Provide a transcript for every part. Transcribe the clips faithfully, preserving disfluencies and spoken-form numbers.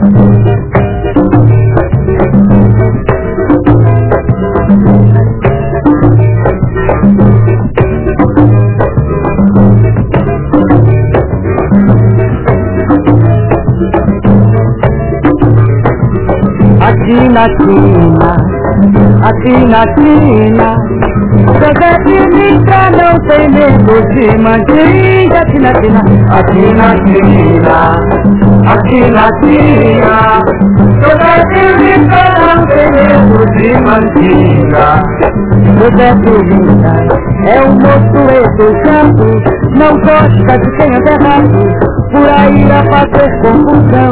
Aqui na China, aqui na China, José Pilintra não tem medo de mandinga. Aqui na China, aqui na China, aqui na China, José Pilintra não tem medo de mandinga. José Pilintra é um moço educado, não gosta de quem anda errado, por aí a fazer confusão.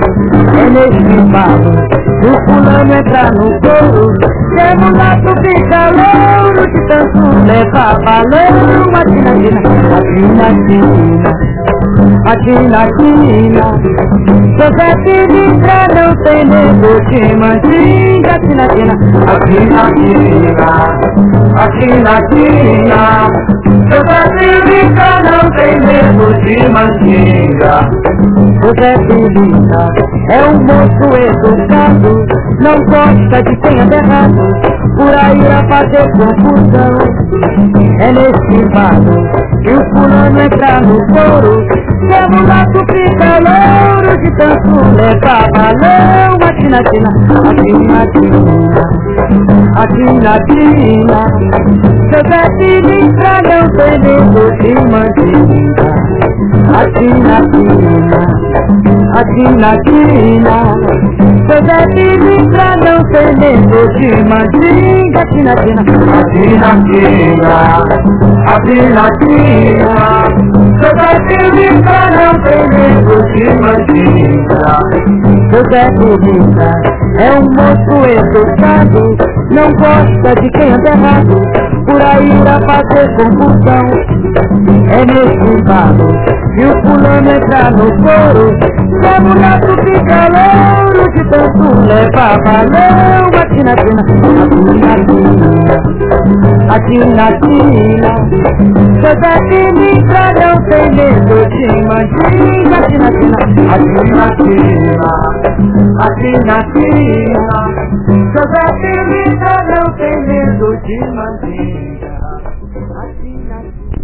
É nesse embalo o fulano entra no couro, que é mulato fica louro, de tanto levar balão. Aqui na China, aqui na China, aqui na China, José Pilintra não tem medo de mandinga. Aqui na China, aqui na China, aqui na China, José Pilintra não tem medo de mandinga. José Pilintra é um moço educado, não gosta de quem anda errado, por aí a fazer confusão. É nesse embalo que o fulano entra no couro, que é mulato fica louro, de tanto levar balão. Aqui na China, aqui na China, aqui na China, José Pilintra não tem medo de mandinga. Aqui na China, aqui na China, José Pilintra não tem medo de mandinga. Aqui na China, aqui na China, aqui na China, José Pilintra não tem medo de mandinga. José Pilintra é um moço educado, não gosta de quem anda errado, por aí a fazer confusão. É nesse embalo que o fulano entra no couro, que é mulato fica louro, de tanto levar balão. Aqui na China, aqui na China, aqui na China, José Pilintra não tem medo de mandinga. Aqui na China, aqui na China, aqui na China, José Pilintra não tem medo de mandinga.